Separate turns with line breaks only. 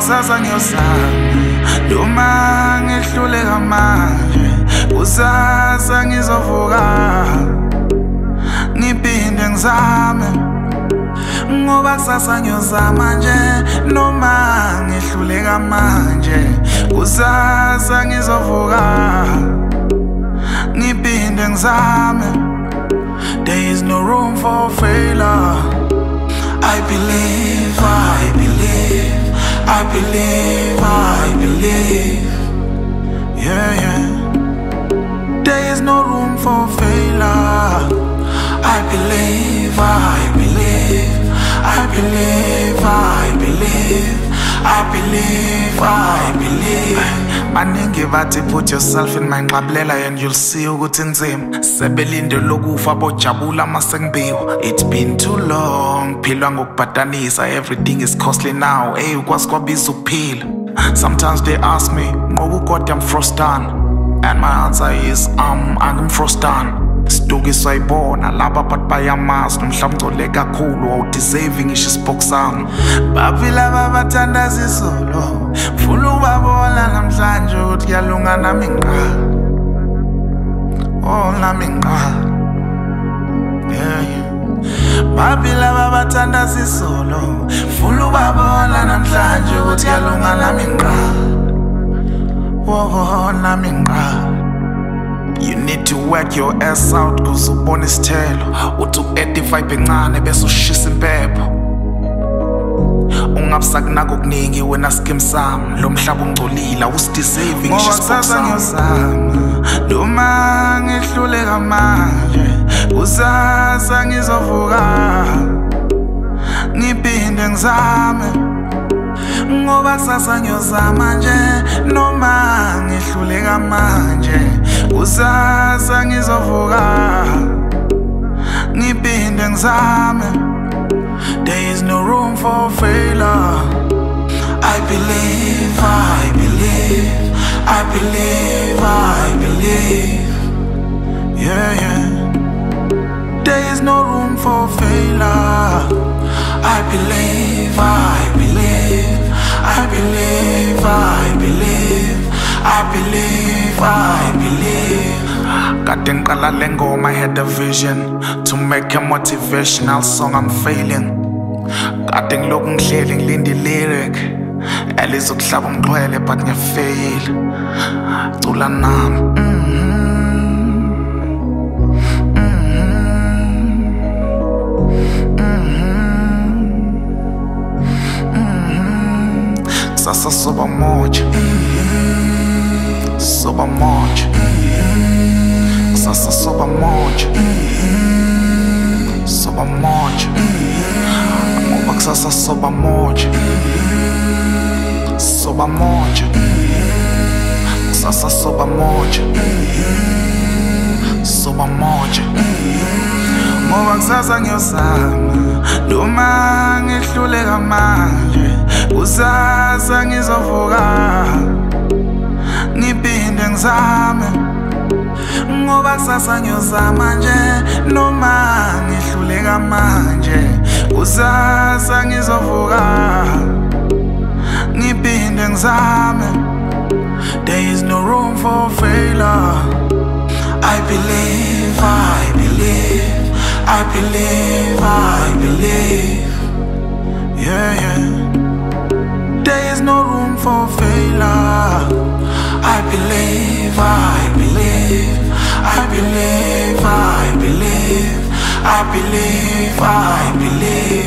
kusasa ngiyozama noma ngihluleka manje kusasa ngizovuka ngiphinde ngizame ngoba kusasa ngiyozama nje noma ngihluleka manje kusasa ngizovuka ngiphinde ngizame. There is no room for failure. I believe, I believe, I believe, I believe. Yeah, yeah. There is no room for failure. I believe, I believe, I believe, I believe, I believe, I believe. Maningi bathi put yourself in my nqablela and you'll see ukuthi nzima sebelinde lokufa bojabula masengibiwa. It's been too long philwa ngokubhadanisa, everything is costly now. Hey, ukwazi kwabiza ukuphila. Sometimes they ask me ngoba uGod yamfrostana, and my answer is angimfrostana. Stuki sayibona laba but bayamazi nomhlaba ugcole kakhulu awudeserve ngisho isibhox sami. Baphila babathanda izolo funa ubabona namhlanje ukuthi kuyalunga nami ngqa. Oh nami ngqa. Yeah. Baphila babathanda izolo funa ubabona namhlanje ukuthi kuyalunga nami ngqa. Oh nami ngqa. You need to work your ass out kuze ubone isithelo. Uthi u-85 encane bese ushisa impepho. Ungabusakunaka okuningi wena skim sami. Lo mhlaba ungcolile awusideserve ngisho isibhox sami. Ngiyozama noma ngihluleka manje kusasa ngizovuka ngiphinde ngizame ngoba kusasa ngiyozama nje noma ngihluleka manje kusasa ngizovuka ngiphinde ngizame. There is no room for failure. I believe, I believe, I believe, I believe. Yeah, yeah. There is no room for failure. I believe, I believe, I believe, I believe, I believe, I believe. Kade ngiqala le ngoma, I had a vision to make a motivational song. I'm failing. Kade ngilokhu ngihleli ngilinde lyric elizokuhlaba umqwele but ngiyafail. Cula nami. Kusasa soba moja, soba moja. Kusasa soba moja, soba moja. Ngoba kusasa soba moja, soba moja. Kusasa soba moja, soba moja. Ngoba kusasa ngiyozama noma ngihluleka manje kusasa ngizovuka ngiphinde ngizame ngoba kusasa ngiyozama nje noma ngihluleka manje kusasa ngizovuka ngiphinde ngizame. There is no room for failure. I believe, I believe, I believe, I believe. Yeah, yeah. There is no room for failure. I believe, I believe, I believe, I believe, I believe, I believe.